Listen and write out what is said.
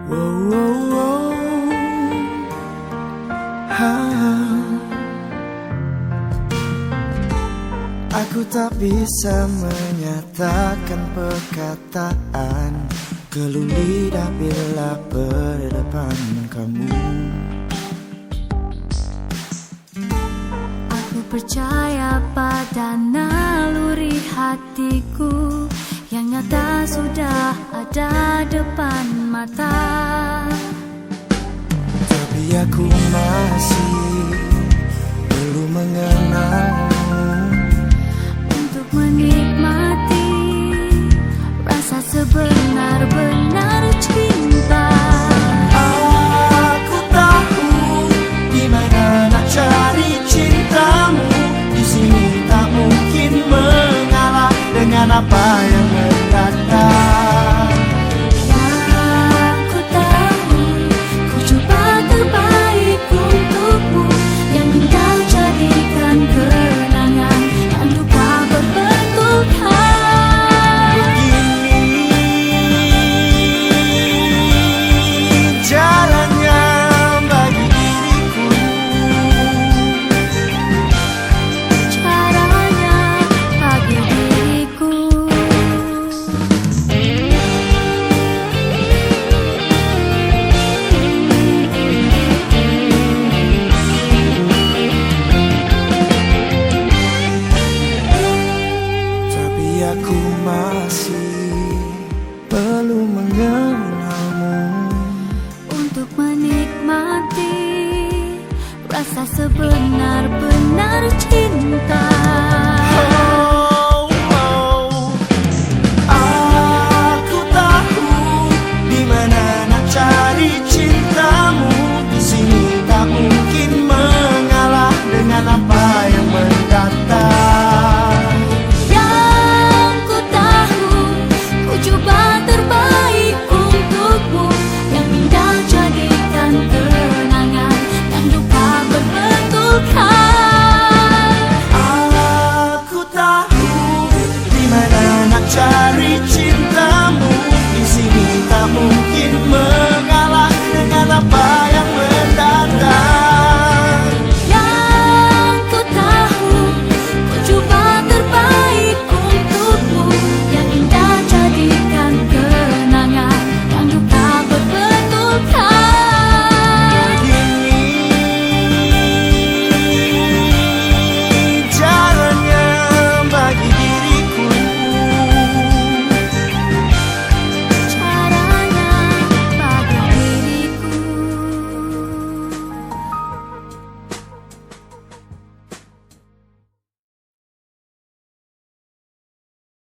Wow, wow, wow. Ha. Aku tak bisa menyatakan perkataan, keluh lidah bila berdepan kamu. Aku percaya pada naluri hatiku yang nyata sudah ada depan mata. Tapi aku masih belum mengenalmu Untuk menikmati rasa sebenar-benar cinta. Aku tahu di mana nak cari cintamu. Di sini tak mungkin mengalah dengan apa yang mendatang. Aku tahu ku coba terbaik untukmu, yang engkau jadikan kenangan yang duka berbentuk Jalannya bagi diriku, caranya bagi diriku. tapi aku masih